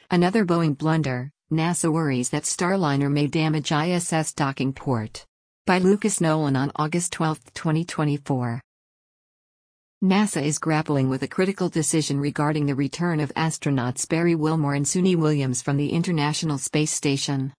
Another Boeing blunder: NASA worries that Starliner may damage ISS docking port. By Lucas Nolan on August 12, 2024. NASA is grappling with a critical decision regarding the return of astronauts Barry Wilmore and Suni Williams from the International Space Station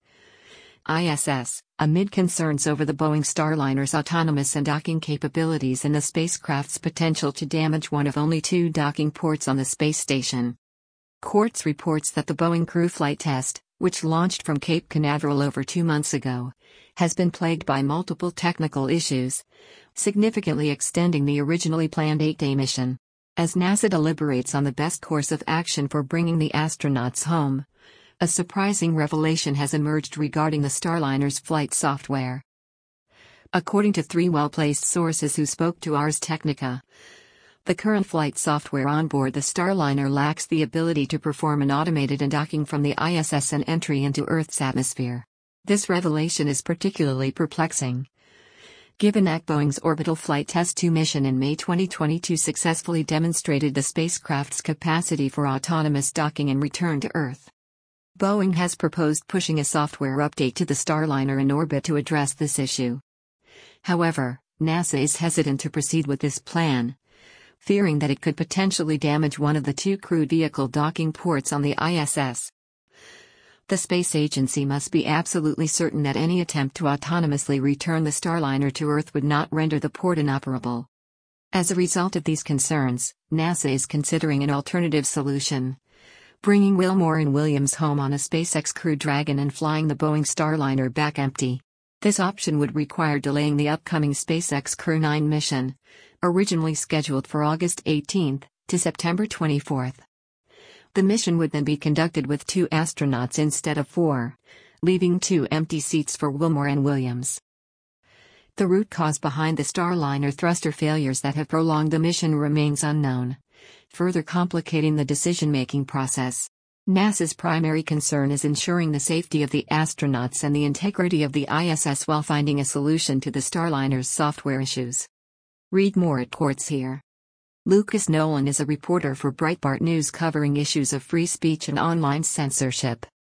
(ISS), amid concerns over the Boeing Starliner's autonomous and docking capabilities and the spacecraft's potential to damage one of only 2 docking ports on the space station. Quartz reports that the Boeing crew flight test, which launched from Cape Canaveral over 2 months ago, has been plagued by multiple technical issues, significantly extending the originally planned 8-day mission. As NASA deliberates on the best course of action for bringing the astronauts home, a surprising revelation has emerged regarding the Starliner's flight software. According to 3 well-placed sources who spoke to Ars Technica, the current flight software on board the Starliner lacks the ability to perform an automated undocking from the ISS and entry into Earth's atmosphere. This revelation is particularly perplexing, given that Boeing's Orbital Flight Test 2 mission in May 2022 successfully demonstrated the spacecraft's capacity for autonomous docking and return to Earth. Boeing has proposed pushing a software update to the Starliner in orbit to address this issue. However, NASA is hesitant to proceed with this plan, fearing that it could potentially damage one of the 2 crewed vehicle docking ports on the ISS. The space agency must be absolutely certain that any attempt to autonomously return the Starliner to Earth would not render the port inoperable. As a result of these concerns, NASA is considering an alternative solution: bringing Wilmore and Williams home on a SpaceX Crew Dragon and flying the Boeing Starliner back empty. This option would require delaying the upcoming SpaceX Crew 9 mission, originally scheduled for August 18, to September 24. The mission would then be conducted with 2 astronauts instead of 4, leaving 2 empty seats for Wilmore and Williams. The root cause behind the Starliner thruster failures that have prolonged the mission remains unknown, further complicating the decision-making process. NASA's primary concern is ensuring the safety of the astronauts and the integrity of the ISS while finding a solution to the Starliner's software issues. Read more at Quartz here. Lucas Nolan is a reporter for Breitbart News covering issues of free speech and online censorship.